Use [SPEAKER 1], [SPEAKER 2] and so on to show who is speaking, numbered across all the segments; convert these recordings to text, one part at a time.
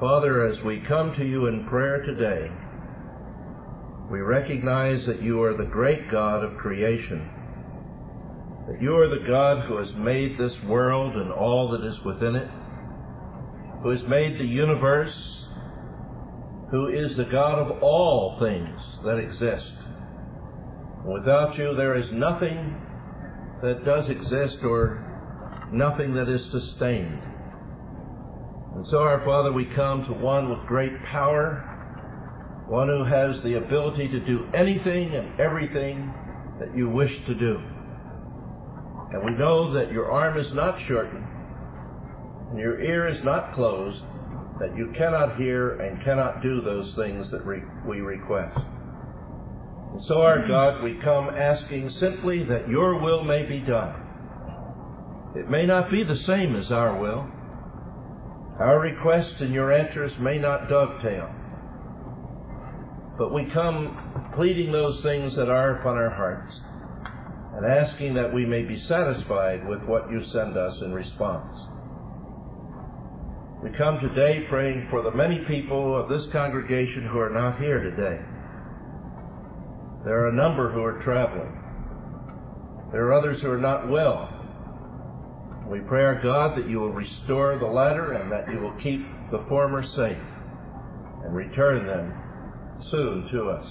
[SPEAKER 1] Father, as we come to you in prayer today, we recognize that you are the great God of creation, that you are the God who has made this world and all that is within it, who has made the universe, who is the God of all things that exist. Without you, there is nothing that does exist or nothing that is sustained. And so, our Father, we come to one with great power, one who has the ability to do anything and everything that you wish to do. And we know that your arm is not shortened, and your ear is not closed, that you cannot hear and cannot do those things that we request. And so, our God, we come asking simply that your will may be done. It may not be the same as our will. Our requests and your answers may not dovetail. But we come pleading those things that are upon our hearts and asking that we may be satisfied with what you send us in response. We come today praying for the many people of this congregation who are not here today. There are a number who are traveling. There are others who are not well. We pray, our God, that you will restore the latter and that you will keep the former safe and return them soon to us.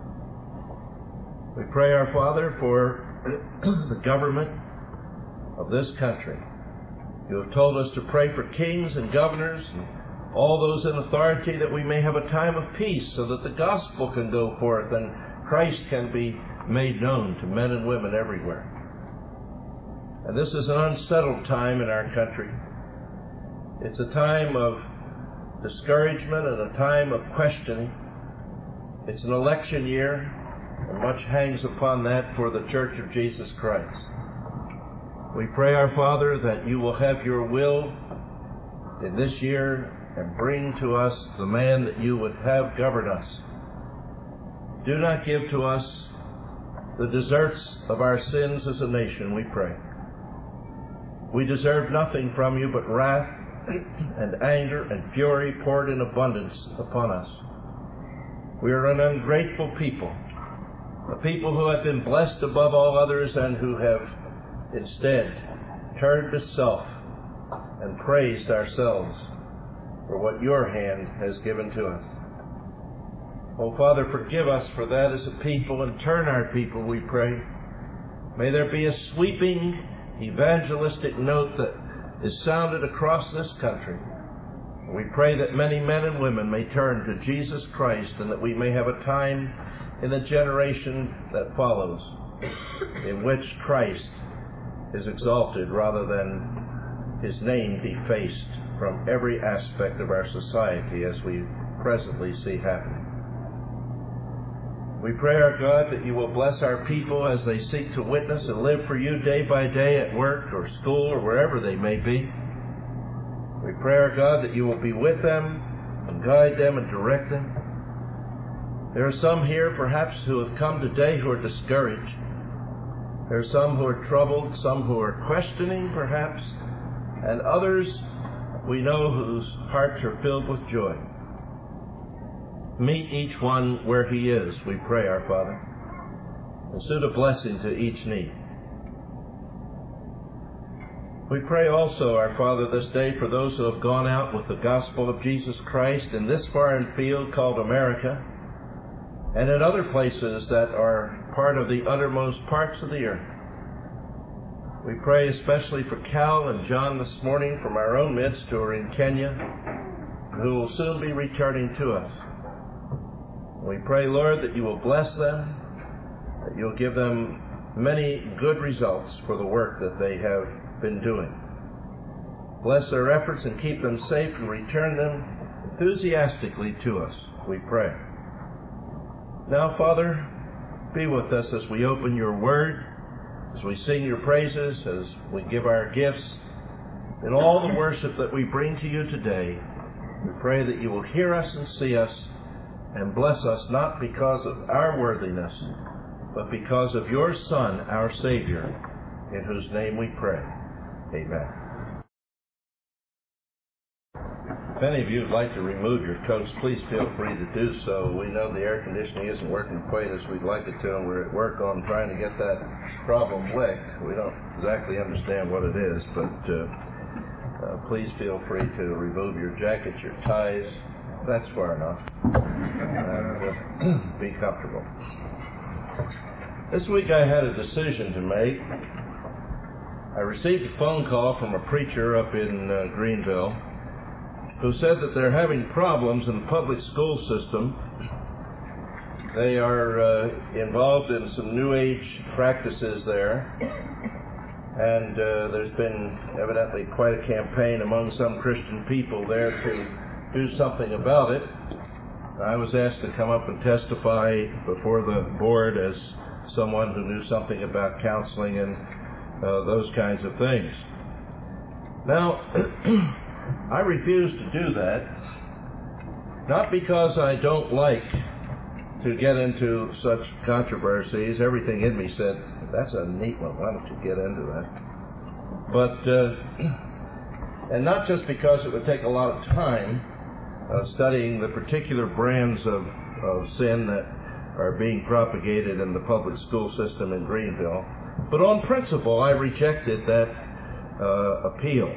[SPEAKER 1] We pray, our Father, for the government of this country. You have told us to pray for kings and governors and all those in authority, that we may have a time of peace so that the gospel can go forth and Christ can be made known to men and women everywhere. And this is an unsettled time in our country. It's a time of discouragement and a time of questioning. It's an election year, and much hangs upon that for the Church of Jesus Christ. We pray, our Father, that you will have your will in this year and bring to us the man that you would have govern us. Do not give to us the deserts of our sins as a nation, we pray. We deserve nothing from you but wrath and anger and fury poured in abundance upon us. We are an ungrateful people, a people who have been blessed above all others and who have instead turned to self and praised ourselves for what your hand has given to us. Oh, Father, forgive us for that as a people and turn our people, we pray. May there be a sweeping evangelistic note that is sounded across this country. We pray that many men and women may turn to Jesus Christ and that we may have a time in the generation that follows in which Christ is exalted rather than his name defaced from every aspect of our society as we presently see happening. We pray, our God, that you will bless our people as they seek to witness and live for you day by day at work or school or wherever they may be. We pray, our God, that you will be with them and guide them and direct them. There are some here, perhaps, who have come today who are discouraged. There are some who are troubled, some who are questioning, perhaps, and others we know whose hearts are filled with joy. Meet each one where he is, we pray, our Father, and send a blessing to each need. We pray also, our Father, this day for those who have gone out with the gospel of Jesus Christ in this foreign field called America, and in other places that are part of the uttermost parts of the earth. We pray especially for Cal and John this morning from our own midst who are in Kenya, who will soon be returning to us. We pray, Lord, that you will bless them, that you'll give them many good results for the work that they have been doing. Bless their efforts and keep them safe and return them enthusiastically to us, we pray. Now, Father, be with us as we open your word, as we sing your praises, as we give our gifts, in all the worship that we bring to you today. We pray that you will hear us and see us and bless us not because of our worthiness, but because of your Son, our Savior, in whose name we pray. Amen. If any of you would like to remove your coats, please feel free to do so. We know the air conditioning isn't working quite as we'd like it to, and we're at work on trying to get that problem licked. We don't exactly understand what it is, but please feel free to remove your jackets, your ties. That's far enough. And be comfortable. This week I had a decision to make. I received a phone call from a preacher up in Greenville who said that they're having problems in the public school system. They are involved in some New Age practices there, and there's been evidently quite a campaign among some Christian people there to do something about it. I was asked to come up and testify before the board as someone who knew something about counseling and those kinds of things. Now, I refuse to do that, not because I don't like to get into such controversies. Everything in me said, that's a neat one, why don't you get into that? But, and not just because it would take a lot of time studying the particular brands of sin that are being propagated in the public school system in Greenville, but on principle, I rejected that appeal.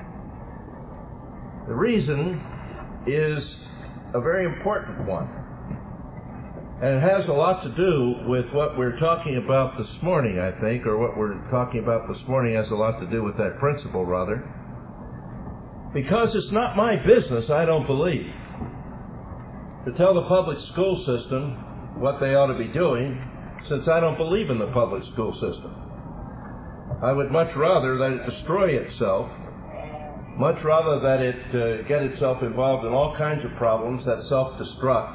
[SPEAKER 1] The reason is a very important one, and it has a lot to do with what we're talking about this morning, I think, or what we're talking about this morning has a lot to do with that principle, rather, because it's not my business, I don't believe, to tell the public school system what they ought to be doing, since I don't believe in the public school system. I would much rather that it destroy itself, much rather that it get itself involved in all kinds of problems that self-destruct.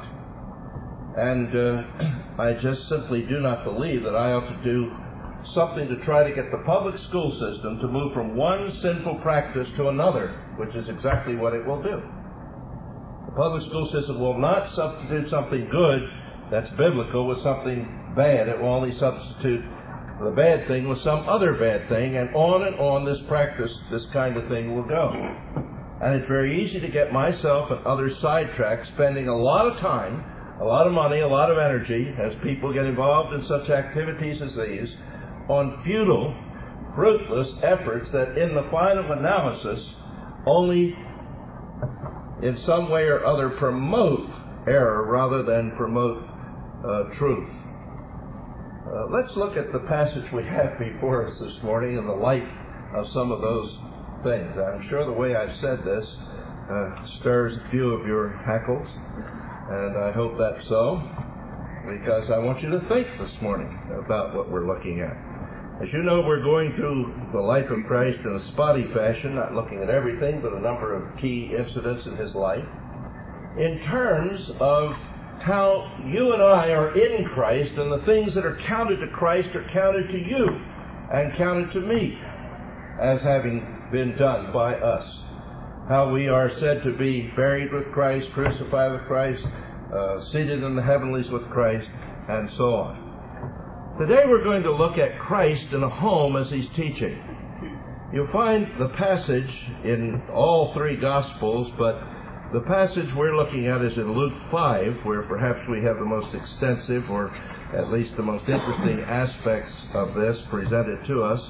[SPEAKER 1] And I just simply do not believe that I ought to do something to try to get the public school system to move from one sinful practice to another, which is exactly what it will do. The public school system will not substitute something good that's biblical with something bad. It will only substitute the bad thing with some other bad thing, and on this practice, this kind of thing will go. And it's very easy to get myself and others sidetracked, spending a lot of time, a lot of money, a lot of energy, as people get involved in such activities as these, on futile, fruitless efforts that in the final analysis only in some way or other promote error rather than promote truth. Let's look at the passage we have before us this morning in the light of some of those things. I'm sure the way I've said this stirs a few of your hackles, and I hope that's so, because I want you to think this morning about what we're looking at. As you know, we're going through the life of Christ in a spotty fashion, not looking at everything, but a number of key incidents in his life, in terms of how you and I are in Christ, and the things that are counted to Christ are counted to you and counted to me as having been done by us. How we are said to be buried with Christ, crucified with Christ, seated in the heavenlies with Christ, and so on. Today we're going to look at Christ in a home as he's teaching. You'll find the passage in all three Gospels, but the passage we're looking at is in Luke 5, where perhaps we have the most extensive, or at least the most interesting aspects of this presented to us.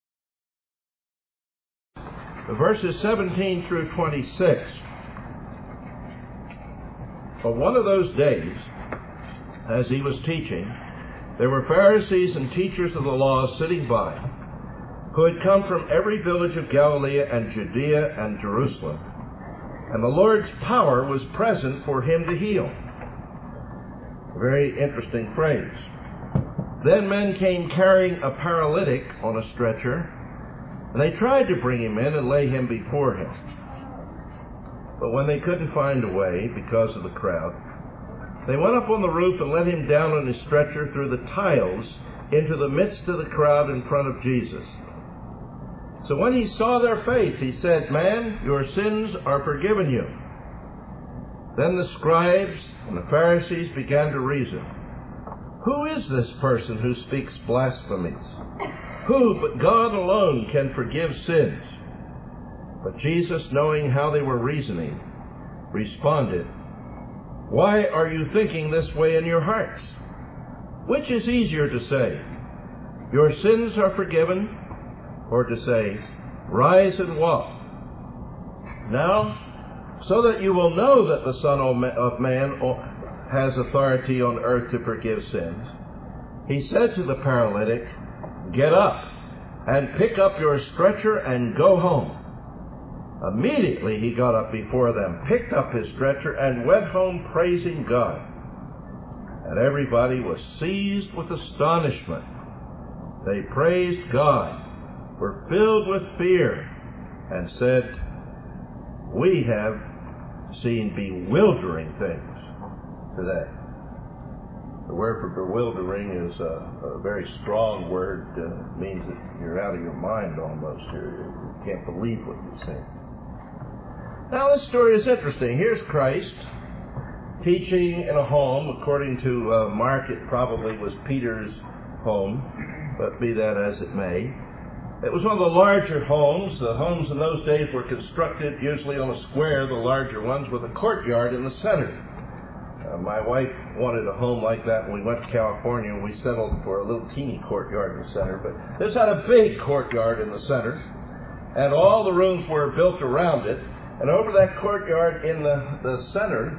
[SPEAKER 1] Verses 17 through 26. On one of those days, as he was teaching, there were Pharisees and teachers of the law sitting by, who had come from every village of Galilee and Judea and Jerusalem. And the Lord's power was present for him to heal. A very interesting phrase. Then men came carrying a paralytic on a stretcher, and they tried to bring him in and lay him before him. But when they couldn't find a way because of the crowd, they went up on the roof and let him down on his stretcher through the tiles into the midst of the crowd in front of Jesus. So when he saw their faith, he said, "Man, your sins are forgiven you." Then the scribes and the Pharisees began to reason, "Who is this person who speaks blasphemies? Who but God alone can forgive sins?" But Jesus, knowing how they were reasoning, responded, "Why are you thinking this way in your hearts? Which is easier to say, 'Your sins are forgiven,' or to say, 'Rise and walk'? Now, so that you will know that the Son of Man has authority on earth to forgive sins," he said to the paralytic, "Get up and pick up your stretcher and go home." Immediately he got up before them, picked up his stretcher, and went home praising God. And everybody was seized with astonishment. They praised God, were filled with fear, and said, "We have seen bewildering things today." The word for bewildering is a very strong word. It means that you're out of your mind almost. You can't believe what you see. Now this story is interesting. Here's Christ teaching in a home. According to Mark, it probably was Peter's home, but be that as it may. It was one of the larger homes. The homes in those days were constructed usually on a square, the larger ones, with a courtyard in the center. My wife wanted a home like that when we went to California, and we settled for a little teeny courtyard in the center. But this had a big courtyard in the center, and all the rooms were built around it. And over that courtyard in the center,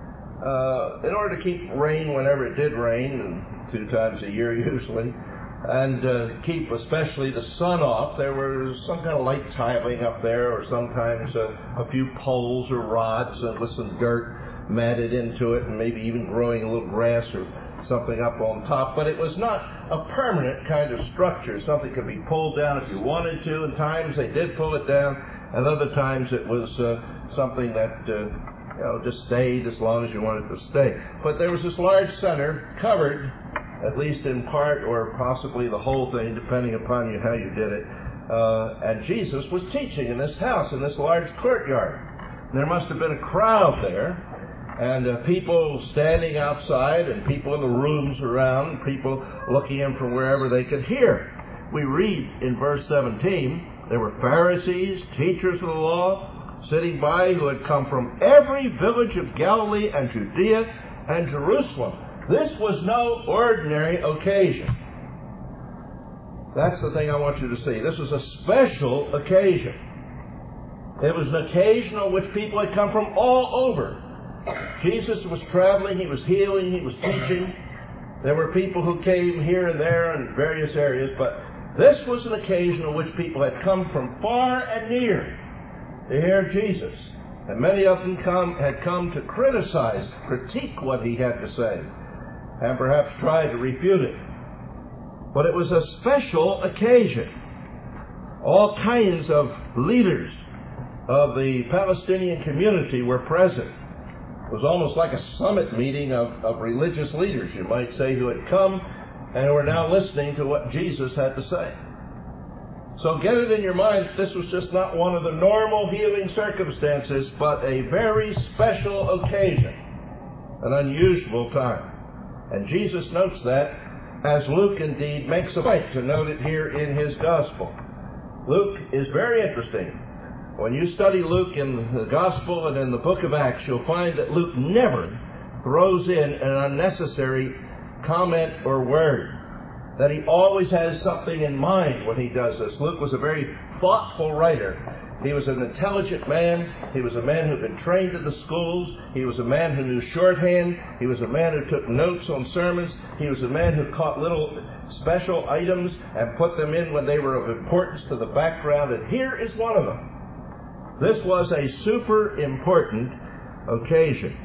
[SPEAKER 1] in order to keep rain whenever it did rain, and 2 times a year usually, and keep especially the sun off, there was some kind of light tiling up there, or sometimes a few poles or rods with some dirt matted into it, and maybe even growing a little grass or something up on top. But it was not a permanent kind of structure. Something could be pulled down if you wanted to. And times they did pull it down, and other times it was something that just stayed as long as you wanted it to stay. But there was this large center covered, at least in part or possibly the whole thing, depending upon how you did it. And Jesus was teaching in this house, in this large courtyard. And there must have been a crowd there, and people standing outside, and people in the rooms around, people looking in from wherever they could hear. We read in verse 17, there were Pharisees, teachers of the law, sitting by, who had come from every village of Galilee and Judea and Jerusalem. This was no ordinary occasion. That's the thing I want you to see. This was a special occasion. It was an occasion on which people had come from all over. Jesus was traveling, he was healing, he was teaching. There were people who came here and there in various areas, but this was an occasion on which people had come from far and near to hear Jesus. And many of them had come to criticize, critique what he had to say, and perhaps try to refute it. But it was a special occasion. All kinds of leaders of the Palestinian community were present. It was almost like a summit meeting of religious leaders, you might say, who had come and who were now listening to what Jesus had to say. So get it in your mind that this was just not one of the normal healing circumstances, but a very special occasion, an unusual time. And Jesus notes that, as Luke indeed makes a point to note it here in his gospel. Luke is very interesting. When you study Luke in the gospel and in the book of Acts, you'll find that Luke never throws in an unnecessary comment or word, that he always has something in mind when he does this. Luke was a very thoughtful writer. He was an intelligent man. He was a man who had been trained in the schools. He was a man who knew shorthand. He was a man who took notes on sermons. He was a man who caught little special items and put them in when they were of importance to the background. And here is one of them. This was a super important occasion.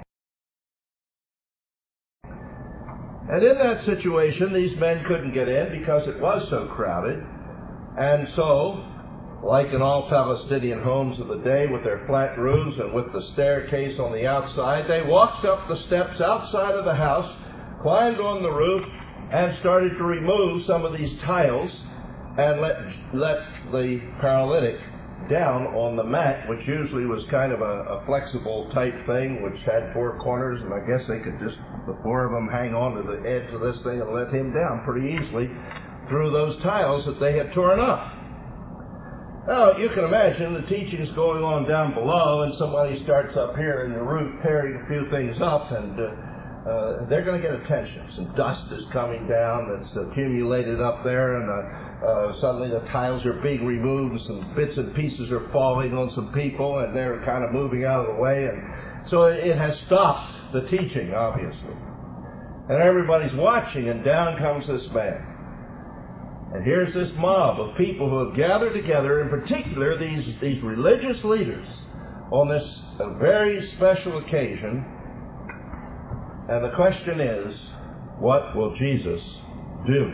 [SPEAKER 1] And in that situation, these men couldn't get in because it was so crowded. And so, like in all Palestinian homes of the day with their flat roofs and with the staircase on the outside, they walked up the steps outside of the house, climbed on the roof, and started to remove some of these tiles and let the paralytic down on the mat, which usually was kind of a flexible type thing, which had 4 corners, and I guess they could just, the 4 of them, hang on to the edge of this thing and let him down pretty easily through those tiles that they had torn up. Now, you can imagine the teaching's going on down below, and somebody starts up here in the roof tearing a few things up, and they're going to get attention. Some dust is coming down that's accumulated up there, and suddenly the tiles are being removed, and some bits and pieces are falling on some people, and they're kind of moving out of the way. And so it has stopped the teaching, obviously. And everybody's watching, and down comes this man. And here's this mob of people who have gathered together, in particular these religious leaders, on this very special occasion. And the question is, what will Jesus do?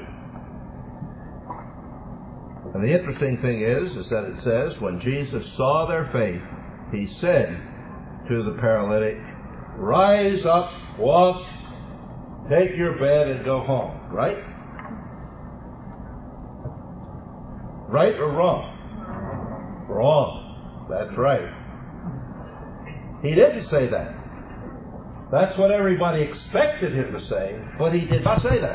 [SPEAKER 1] And the interesting thing is that it says, when Jesus saw their faith, he said to the paralytic, "Rise up, walk, take your bed, and go home." Right? Right or wrong? Wrong. That's right. He didn't say that. That's what everybody expected him to say, but he did not say that.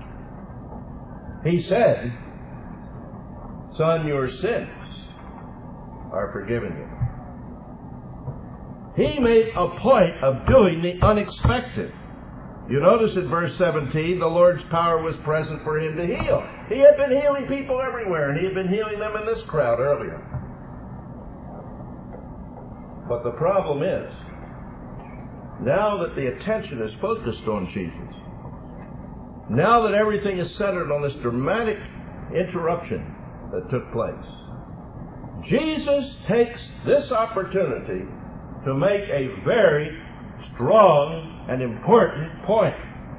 [SPEAKER 1] He said, "Son, your sins are forgiven you." He made a point of doing the unexpected. You notice in verse 17, the Lord's power was present for him to heal. He had been healing people everywhere, and he had been healing them in this crowd earlier. But the problem is, now that the attention is focused on Jesus, now that everything is centered on this dramatic interruption that took place, Jesus takes this opportunity to make a very strong and important point.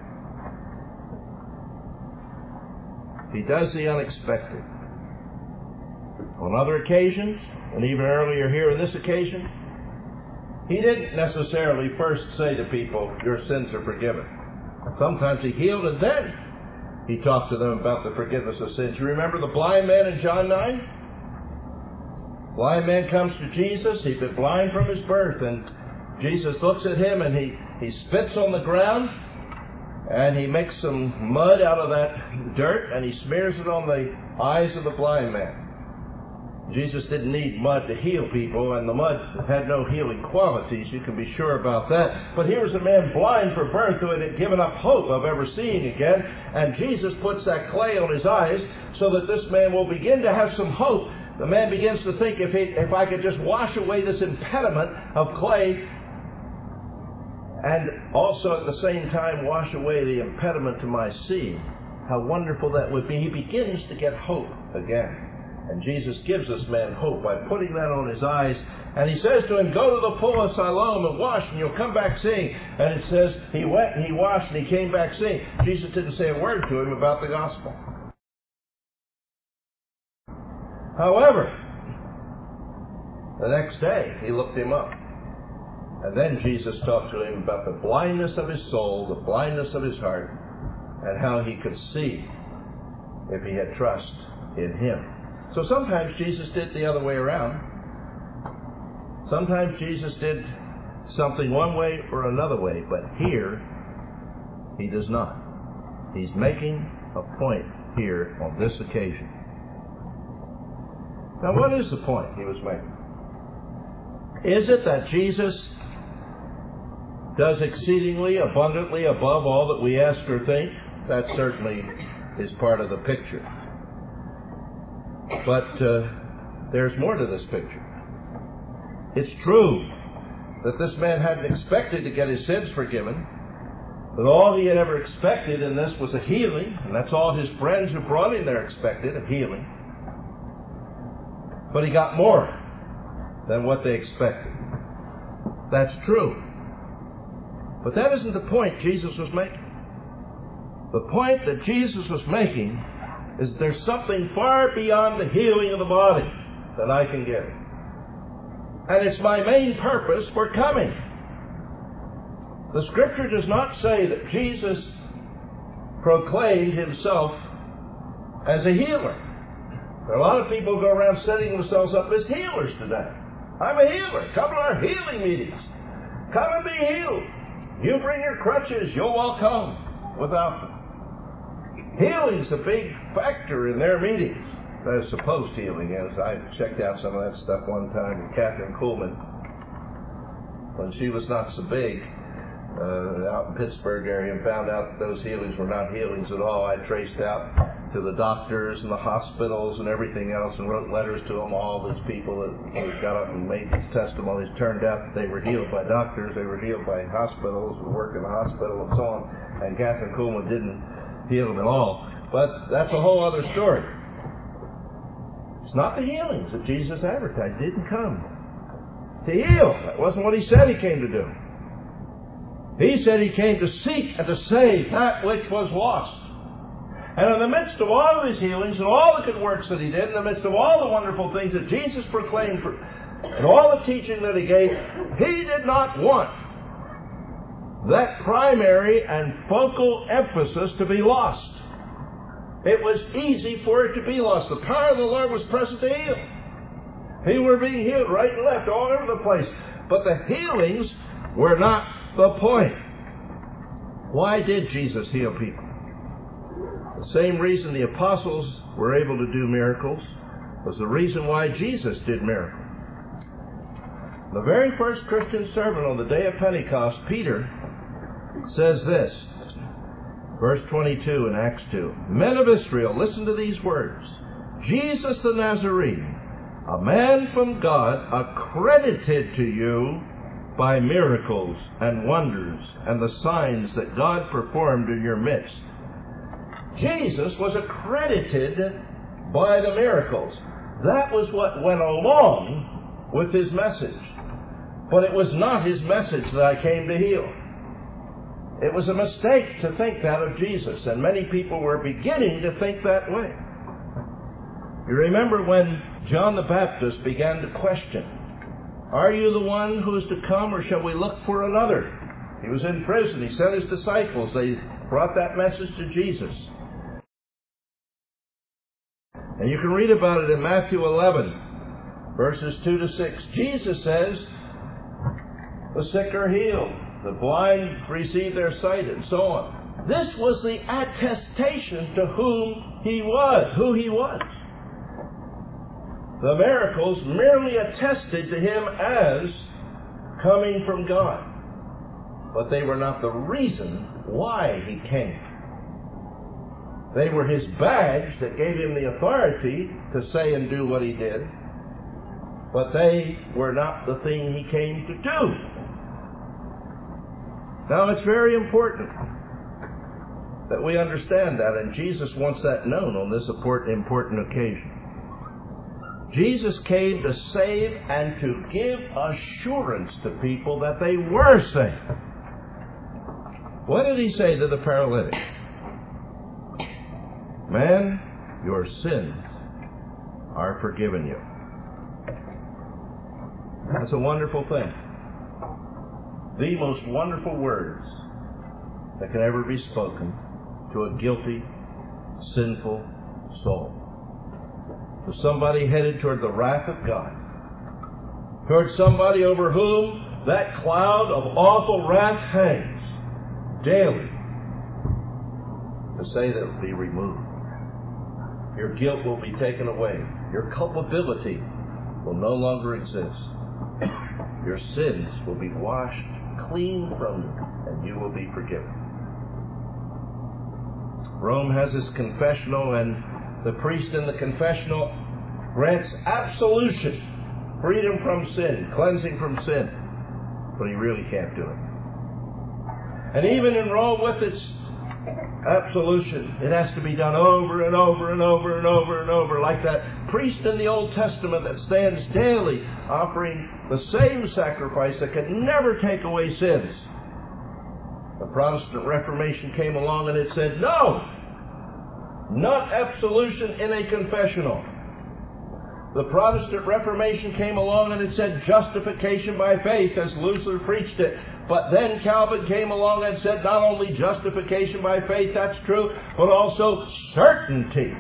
[SPEAKER 1] He does the unexpected. On other occasions, and even earlier here in this occasion, he didn't necessarily first say to people, "Your sins are forgiven." Sometimes he healed, and then he talked to them about the forgiveness of sins. You remember the blind man in John 9? Blind man comes to Jesus. He'd been blind from his birth, and Jesus looks at him, and he spits on the ground, and he makes some mud out of that dirt, and he smears it on the eyes of the blind man. Jesus didn't need mud to heal people, and the mud had no healing qualities, you can be sure about that. But here was a man blind from birth who had given up hope of ever seeing again, and Jesus puts that clay on his eyes so that this man will begin to have some hope. The man begins to think, if I could just wash away this impediment of clay, and also at the same time wash away the impediment to my seeing, how wonderful that would be. He begins to get hope again. And Jesus gives this man hope by putting that on his eyes. And he says to him, "Go to the pool of Siloam and wash, and you'll come back seeing." And it says he went and he washed and he came back seeing. Jesus didn't say a word to him about the gospel. However, the next day he looked him up. And then Jesus talked to him about the blindness of his soul, the blindness of his heart, and how he could see if he had trust in him. So sometimes Jesus did the other way around. Sometimes Jesus did something one way or another way, but here he does not. He's making a point here on this occasion. Now, what is the point he was making? Is it that Jesus does exceedingly abundantly above all that we ask or think? That certainly is part of the picture. But there's more to this picture. It's true that this man hadn't expected to get his sins forgiven, but all he had ever expected in this was a healing, and that's all his friends who brought him there expected, a healing. But he got more than what they expected. That's true. But that isn't the point Jesus was making. The point that Jesus was making is there's something far beyond the healing of the body that I can give. And it's my main purpose for coming. The Scripture does not say that Jesus proclaimed himself as a healer. There are a lot of people who go around setting themselves up as healers today. I'm a healer. Come to our healing meetings. Come and be healed. You bring your crutches, you'll walk home without them. Healing's a big factor in their meetings. supposed healing is. I checked out some of that stuff one time with Catherine Kuhlman when she was not so big out in Pittsburgh area, and found out that those healings were not healings at all. I traced out to the doctors and the hospitals and everything else and wrote letters to them, all these people that got up and made these testimonies. Turned out that they were healed by doctors, they were healed by hospitals, who work in the hospital and so on, and Catherine Kuhlman didn't heal them at all. But that's a whole other story. It's not the healings that Jesus advertised. He didn't come to heal. That wasn't what he said he came to do. He said he came to seek and to save that which was lost. And in the midst of all of his healings and all the good works that he did, in the midst of all the wonderful things that Jesus proclaimed and all the teaching that he gave, he did not want that primary and focal emphasis to be lost. It was easy for it to be lost. The power of the Lord was present to heal. People were being healed right and left, all over the place. But the healings were not the point. Why did Jesus heal people? The same reason the apostles were able to do miracles was the reason why Jesus did miracles. The very first Christian servant on the day of Pentecost, Peter, says this, verse 22 in Acts 2, "Men of Israel, listen to these words. Jesus the Nazarene, a man from God, accredited to you by miracles and wonders and the signs that God performed in your midst." Jesus was accredited by the miracles. That was what went along with his message. But it was not his message that I came to heal. It was a mistake to think that of Jesus, and many people were beginning to think that way. You remember when John the Baptist began to question, "Are you the one who is to come, or shall we look for another?" He was in prison. He sent his disciples. They brought that message to Jesus. And you can read about it in Matthew 11, verses 2 to 6. Jesus says, the sick are healed, the blind receive their sight, and so on. This was the attestation to who he was. The miracles merely attested to him as coming from God. But they were not the reason why he came. They were his badge that gave him the authority to say and do what he did. But they were not the thing he came to do. Now it's very important that we understand that, and Jesus wants that known on this important occasion. Jesus came to save and to give assurance to people that they were saved. What did he say to the paralytic? "Man, your sins are forgiven you." That's a wonderful thing. The most wonderful words that can ever be spoken to a guilty, sinful soul. To somebody headed toward the wrath of God. Toward somebody over whom that cloud of awful wrath hangs daily. To say that it will be removed. Your guilt will be taken away. Your culpability will no longer exist. Your sins will be washed clean from you, and you will be forgiven. Rome has its confessional, and the priest in the confessional grants absolution, freedom from sin, cleansing from sin, but he really can't do it. And even in Rome with its absolution, it has to be done over and over and over and over and over, like that priest in the Old Testament that stands daily offering the same sacrifice that can never take away sins. The Protestant Reformation came along and it said, no, not absolution in a confessional. The Protestant Reformation came along and it said justification by faith, as Luther preached it. But then Calvin came along and said not only justification by faith, that's true, but also certainty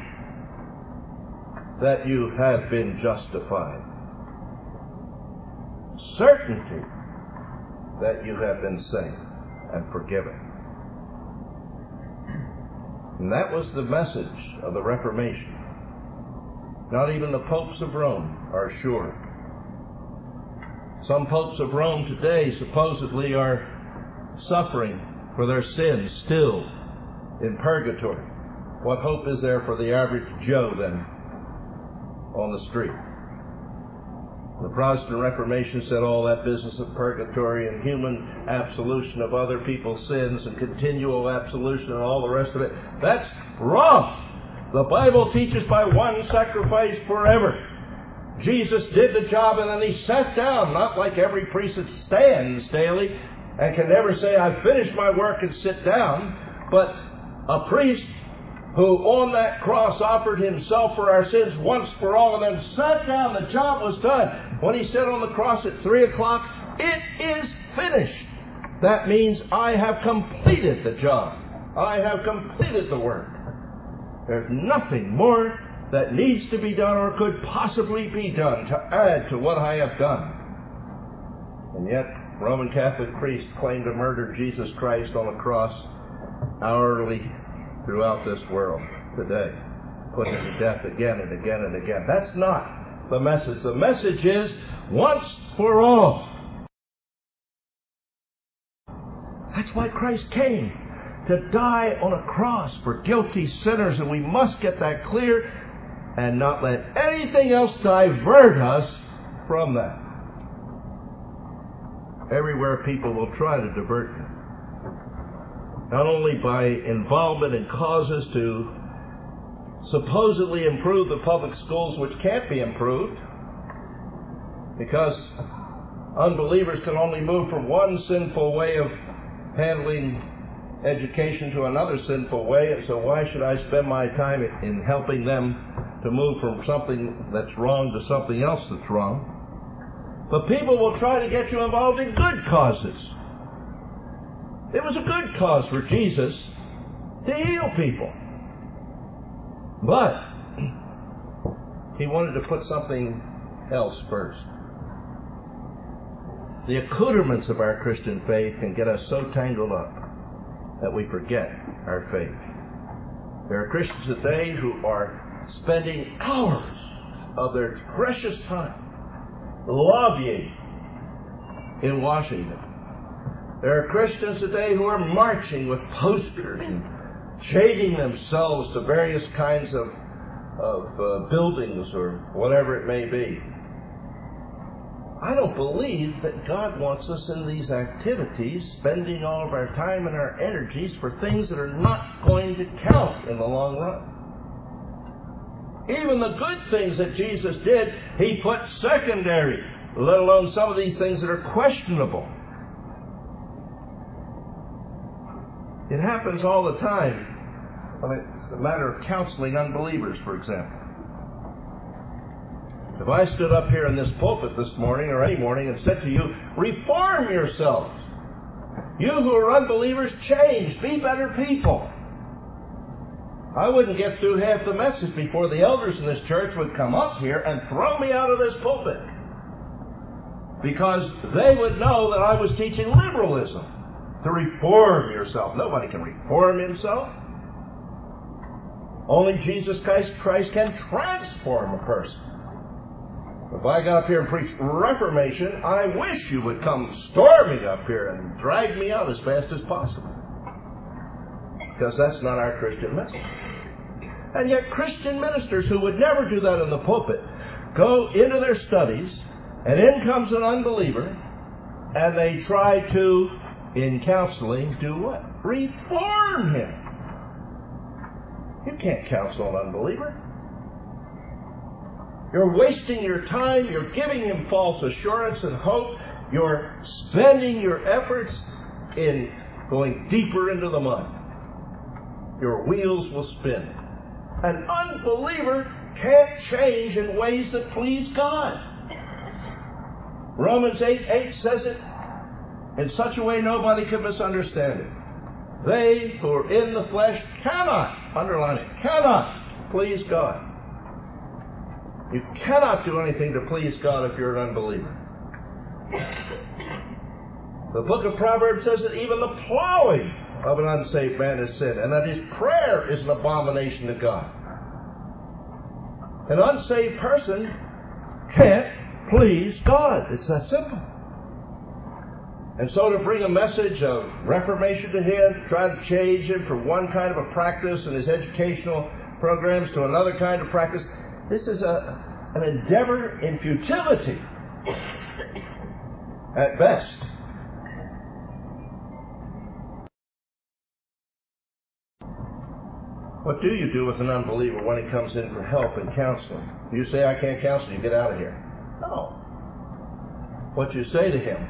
[SPEAKER 1] that you have been justified. Certainty that you have been saved and forgiven. And that was the message of the Reformation. Not even the popes of Rome are sure. Some popes of Rome today supposedly are suffering for their sins still in purgatory. What hope is there for the average Joe then on the street? The Protestant Reformation said all that business of purgatory and human absolution of other people's sins and continual absolution and all the rest of it, that's wrong. The Bible teaches by one sacrifice forever. Jesus did the job and then he sat down, not like every priest that stands daily and can never say, I've finished my work and sit down, but a priest who on that cross offered himself for our sins once for all and then sat down, the job was done. When he said on the cross at 3 o'clock, it is finished. That means I have completed the job. I have completed the work. There's nothing more that needs to be done or could possibly be done to add to what I have done. And yet, Roman Catholic priests claim to murder Jesus Christ on the cross hourly throughout this world today, putting him to death again and again and again. That's not the message. The message is once for all. That's why Christ came, to die on a cross for guilty sinners, and we must get that clear and not let anything else divert us from that. Everywhere people will try to divert you, not only by involvement in causes to supposedly improve the public schools, which can't be improved, because unbelievers can only move from one sinful way of handling education to another sinful way, and so why should I spend my time in helping them to move from something that's wrong to something else that's wrong? But people will try to get you involved in good causes. It was a good cause for Jesus to heal people. But he wanted to put something else first. The accoutrements of our Christian faith can get us so tangled up that we forget our faith. There are Christians today who are spending hours of their precious time lobbying in Washington. There are Christians today who are marching with posters and chaining themselves to various kinds of buildings or whatever it may be. I don't believe that God wants us in these activities, spending all of our time and our energies for things that are not going to count in the long run. Even the good things that Jesus did, he put secondary, let alone some of these things that are questionable. It happens all the time when it's a matter of counseling unbelievers, for example. If I stood up here in this pulpit this morning or any morning and said to you, reform yourselves. You who are unbelievers, change. Be better people. I wouldn't get through half the message before the elders in this church would come up here and throw me out of this pulpit. Because they would know that I was teaching liberalism. To reform yourself. Nobody can reform himself. Only Jesus Christ can transform a person. If I got up here and preached Reformation, I wish you would come storming up here and drag me out as fast as possible. Because that's not our Christian message. And yet Christian ministers who would never do that in the pulpit go into their studies, and in comes an unbeliever, and they try to, in counseling, do what? Reform him. You can't counsel an unbeliever. You're wasting your time. You're giving him false assurance and hope. You're spending your efforts in going deeper into the mud. Your wheels will spin. An unbeliever can't change in ways that please God. Romans 8:8 says it in such a way nobody can misunderstand it. They who are in the flesh cannot, underline it, cannot please God. You cannot do anything to please God if you're an unbeliever. The book of Proverbs says that even the plowing of an unsaved man is sin, and that his prayer is an abomination to God. An unsaved person can't please God. It's that simple. And so to bring a message of reformation to him, to try to change him from one kind of a practice in his educational programs to another kind of practice, this is an endeavor in futility at best. What do you do with an unbeliever when he comes in for help and counseling? You say, I can't counsel you, get out of here. No. What you say to him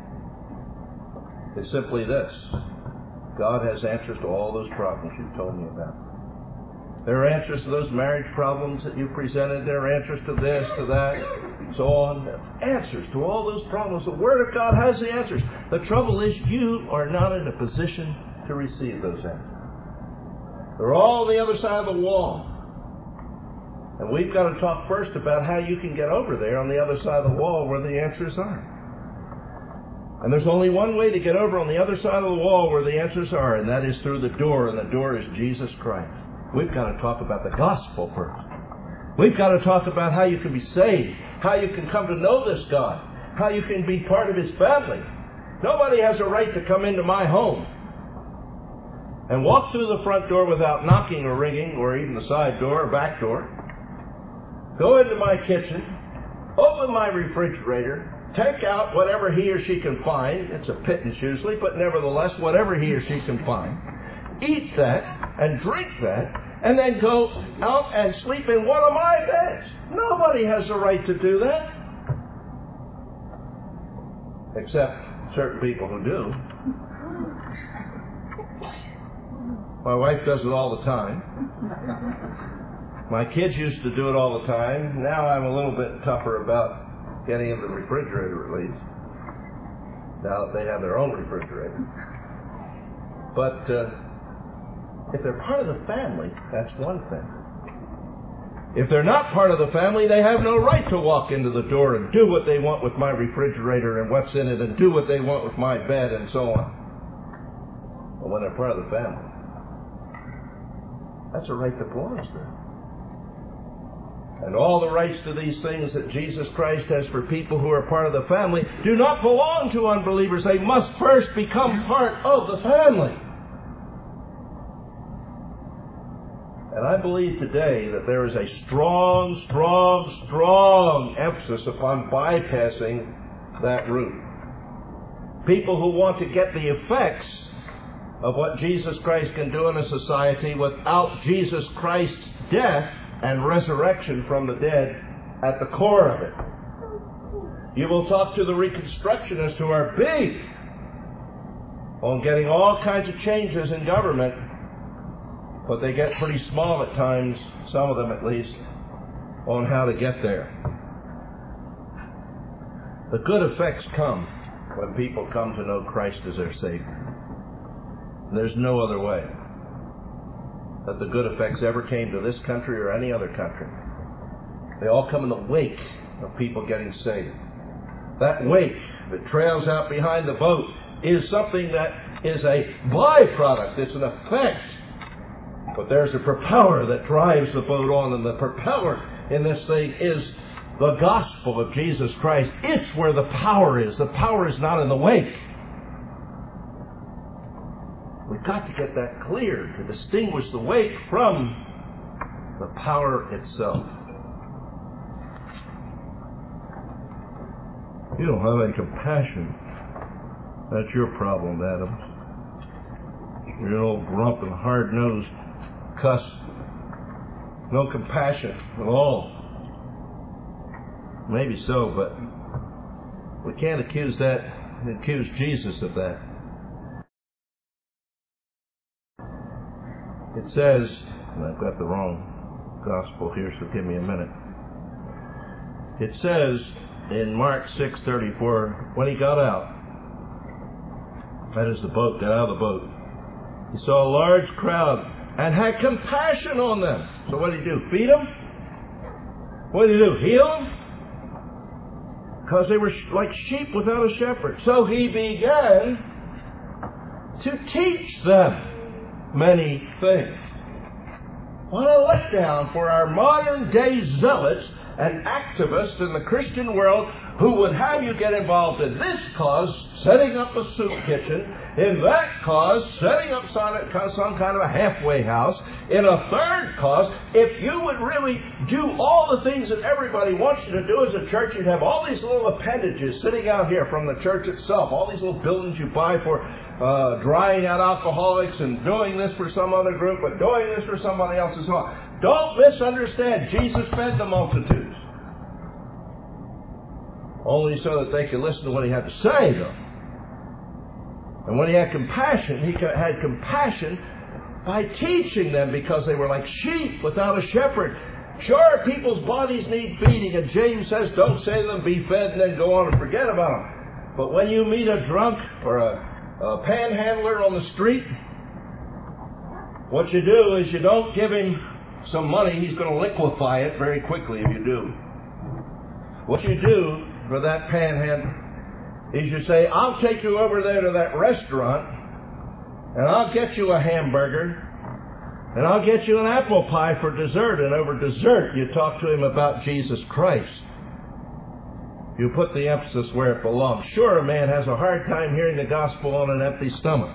[SPEAKER 1] is simply this: God has answers to all those problems you've told me about. There are answers to those marriage problems that you presented. There are answers to this, to that, and so on. Answers to all those problems. The Word of God has the answers. The trouble is you are not in a position to receive those answers. They're all on the other side of the wall. And we've got to talk first about how you can get over there on the other side of the wall where the answers are. And there's only one way to get over on the other side of the wall where the answers are, and that is through the door, and the door is Jesus Christ. We've got to talk about the gospel first. We've got to talk about how you can be saved, how you can come to know this God, how you can be part of His family. Nobody has a right to come into my home and walk through the front door without knocking or ringing, or even the side door or back door. Go into my kitchen, open my refrigerator, take out whatever he or she can find. It's a pittance usually, but nevertheless, whatever he or she can find. Eat that and drink that, and then go out and sleep in one of my beds. Nobody has a right to do that. Except certain people who do. My wife does it all the time. My kids used to do it all the time. Now I'm a little bit tougher about getting in the refrigerator, at least, now that they have their own refrigerator. But if they're part of the family, that's one thing. If they're not part of the family, they have no right to walk into the door and do what they want with my refrigerator and what's in it, and do what they want with my bed and so on. But when they're part of the family, that's a right that belongs to them. And all the rights to these things that Jesus Christ has for people who are part of the family do not belong to unbelievers. They must first become part of the family. And I believe today that there is a strong emphasis upon bypassing that route. People who want to get the effects of what Jesus Christ can do in a society without Jesus Christ's death and resurrection from the dead at the core of it. You will talk to the Reconstructionists, who are big on getting all kinds of changes in government, but they get pretty small at times, some of them at least, on how to get there. The good effects come when people come to know Christ as their Savior. And there's no other way that the good effects ever came to this country or any other country. They all come in the wake of people getting saved. That wake that trails out behind the boat is something that is a byproduct. It's an effect. But there's a propeller that drives the boat on, and the propeller in this thing is the gospel of Jesus Christ. It's where the power is. The power is not in the wake. We've got to get that clear to distinguish the wake from the power itself. You don't have any compassion. That's your problem, Adams. You're an old grump and hard-nosed cuss. No compassion at all. Maybe so, but we can't accuse Jesus of that. It says, and I've got the wrong gospel here, so give me a minute. It says in Mark 6:34, when he got out, that is the boat, got out of the boat, he saw a large crowd and had compassion on them. So what did he do? Feed them? What did he do? Heal them? Because they were like sheep without a shepherd. So he began to teach them many things. What a letdown for our modern day zealots and activists in the Christian world who would have you get involved in this cause, setting up a soup kitchen, in that cause, setting up some kind of a halfway house, in a third cause. If you would really do all the things that everybody wants you to do as a church, you'd have all these little appendages sitting out here from the church itself, all these little buildings you buy for drying out alcoholics and doing this for some other group, but doing this for somebody else and so on. Don't misunderstand. Jesus fed the multitudes. Only so that they could listen to what he had to say, though. And when he had compassion by teaching them, because they were like sheep without a shepherd. Sure, people's bodies need feeding, and James says, don't say to them, be fed, and then go on and forget about them. But when you meet a drunk or a panhandler on the street, what you do is you don't give him some money. He's going to liquefy it very quickly if you do. What you do for that panhandler is you say, I'll take you over there to that restaurant, and I'll get you a hamburger, and I'll get you an apple pie for dessert. And over dessert, you talk to him about Jesus Christ. You put the emphasis where it belongs. Sure, a man has a hard time hearing the gospel on an empty stomach.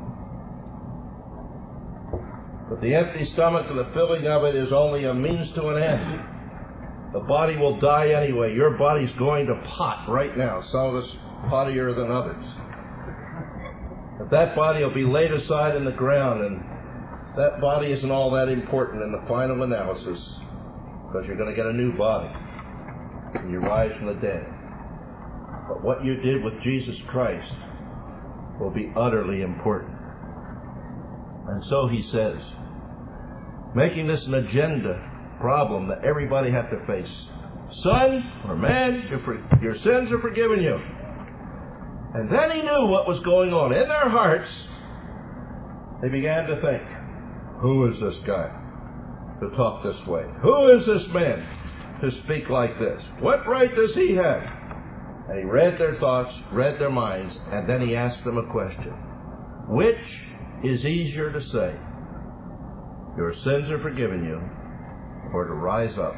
[SPEAKER 1] But the empty stomach and the filling of it is only a means to an end. The body will die anyway. Your body's going to pot right now. Some of us pottier than others. But that body will be laid aside in the ground, and that body isn't all that important in the final analysis, because you're going to get a new body when you rise from the dead. But what you did with Jesus Christ will be utterly important. And so he says, making this an agenda problem that everybody had to face. Son or man, your sins are forgiven you. And then he knew what was going on. In their hearts, they began to think, who is this guy to talk this way? Who is this man to speak like this? What right does he have? And he read their thoughts, read their minds, and then he asked them a question. Which is easier to say, your sins are forgiven you, or to rise up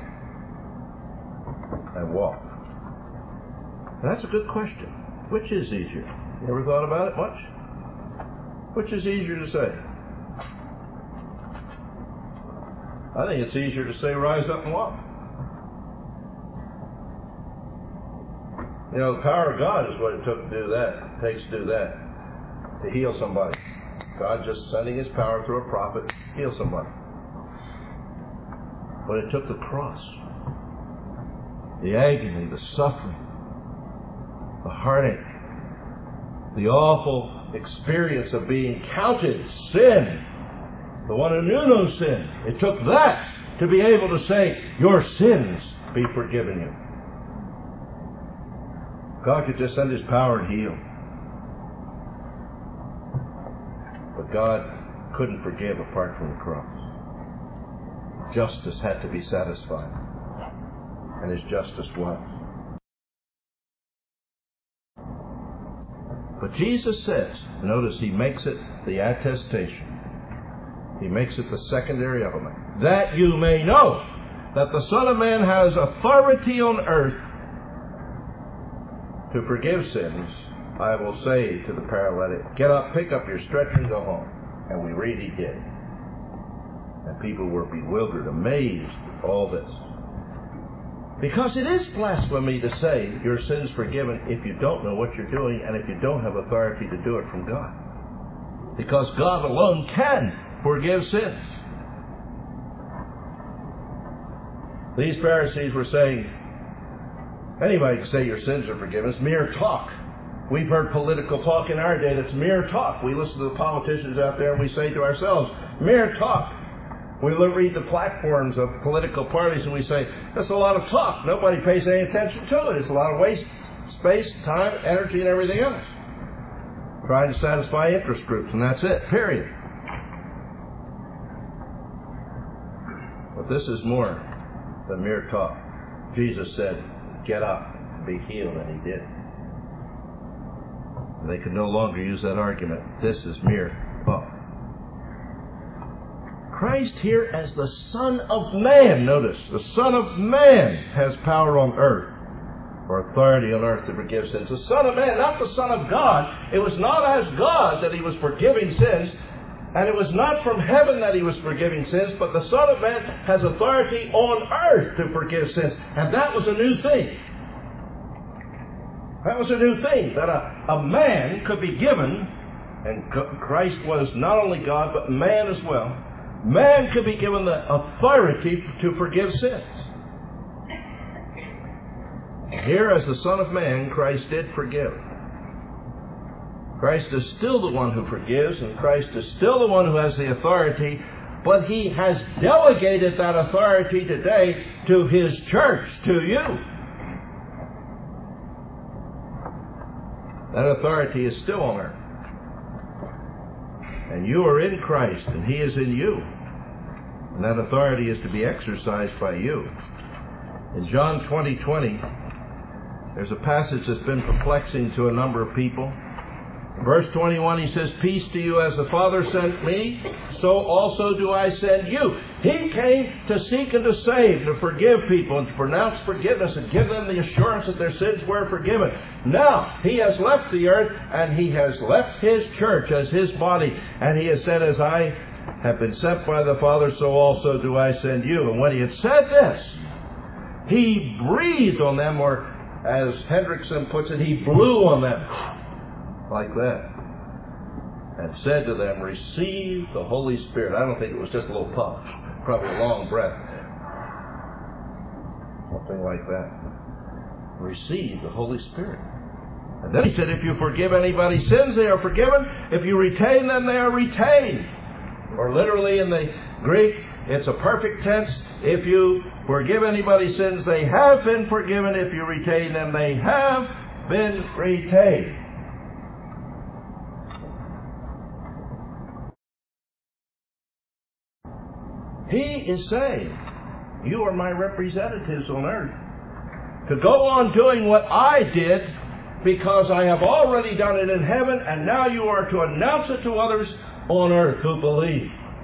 [SPEAKER 1] and walk? And that's a good question. Which is easier? You ever thought about it much? Which is easier to say? I think it's easier to say rise up and walk. You know, the power of God is what it took to do that. It takes to do that. To heal somebody. God just sending his power through a prophet to heal somebody. But it took the cross, the agony, the suffering, the heartache, the awful experience of being counted sin, the one who knew no sin. It took that to be able to say, your sins be forgiven you. God could just send his power and heal. But God couldn't forgive apart from the cross. Justice had to be satisfied. And his justice was. But Jesus says, notice he makes it the attestation. He makes it the secondary element. That you may know that the Son of Man has authority on earth to forgive sins, I will say to the paralytic, get up, pick up your stretcher and go home. And we read he did. And people were bewildered, amazed at all this. Because it is blasphemy to say your sin's forgiven if you don't know what you're doing and if you don't have authority to do it from God. Because God alone can forgive sins. These Pharisees were saying, anybody can say your sins are forgiven. It's mere talk. We've heard political talk in our day that's mere talk. We listen to the politicians out there and we say to ourselves, mere talk. We read the platforms of political parties and we say, that's a lot of talk. Nobody pays any attention to it. It's a lot of waste, space, time, energy, and everything else. Trying to satisfy interest groups, and that's it, period. But this is more than mere talk. Jesus said, get up, be healed, and he did. They could no longer use that argument. This is mere talk. Christ here as the Son of Man, notice, the Son of Man has power on earth, or authority on earth to forgive sins. The Son of Man, not the Son of God. It was not as God that He was forgiving sins, and it was not from heaven that He was forgiving sins, but the Son of Man has authority on earth to forgive sins. And that was a new thing. That was a new thing, that a man could be given, and Christ was not only God, but man as well. Man could be given the authority to forgive sins. Here, as the Son of Man, Christ did forgive. Christ is still the one who forgives, and Christ is still the one who has the authority, but He has delegated that authority today to His church, to you. That authority is still on earth. And you are in Christ, and He is in you. And that authority is to be exercised by you. In John 20:20, there's a passage that's been perplexing to a number of people. Verse 21, He says, "Peace to you, as the Father sent me, so also do I send you." He came to seek and to save, to forgive people, and to pronounce forgiveness, and give them the assurance that their sins were forgiven. Now, He has left the earth, and He has left His church as His body. And He has said, "As I have been sent by the Father, so also do I send you." And when He had said this, He breathed on them, or as Hendrickson puts it, He blew on them. Like that. And said to them, "Receive the Holy Spirit." I don't think it was just a little puff. Probably a long breath. Something like that. Receive the Holy Spirit. And then He said, if you forgive anybody's sins, they are forgiven. If you retain them, they are retained. Or literally in the Greek, it's a perfect tense. If you forgive anybody's sins, they have been forgiven. If you retain them, they have been retained. He is saying, you are my representatives on earth. To go on doing what I did, because I have already done it in heaven, and now you are to announce it to others on earth who believe.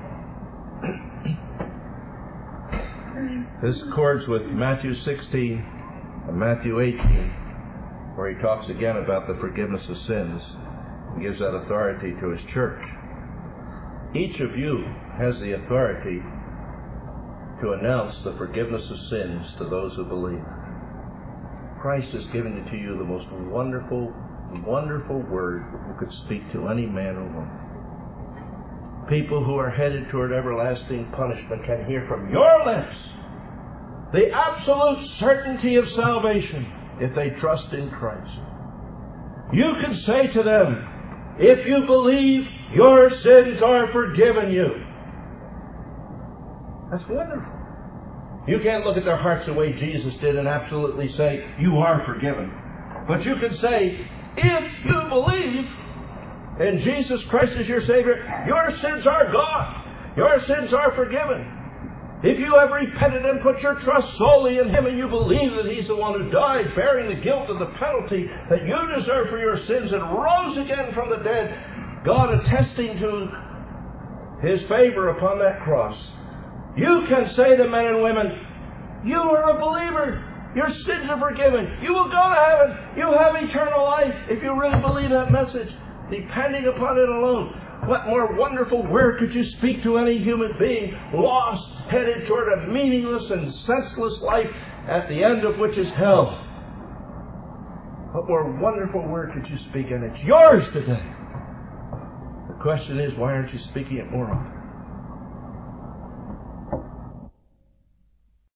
[SPEAKER 1] This accords with Matthew 16 and Matthew 18, where He talks again about the forgiveness of sins and gives that authority to His church. Each of you has the authority to announce the forgiveness of sins to those who believe. Christ has given to you the most wonderful, wonderful word that you could speak to any man or woman. People who are headed toward everlasting punishment can hear from your lips the absolute certainty of salvation if they trust in Christ. You can say to them, if you believe, your sins are forgiven you. That's wonderful. You can't look at their hearts the way Jesus did and absolutely say, you are forgiven. But you can say, if you believe in Jesus Christ as your Savior, your sins are gone. Your sins are forgiven. If you have repented and put your trust solely in Him, and you believe that He's the one who died, bearing the guilt of the penalty that you deserve for your sins, and rose again from the dead, God attesting to His favor upon that cross, you can say to men and women, you are a believer. Your sins are forgiven. You will go to heaven. You have eternal life if you really believe that message, depending upon it alone. What more wonderful word could you speak to any human being lost, headed toward a meaningless and senseless life, at the end of which is hell? What more wonderful word could you speak? And it's yours today. The question is, why aren't you speaking it more often?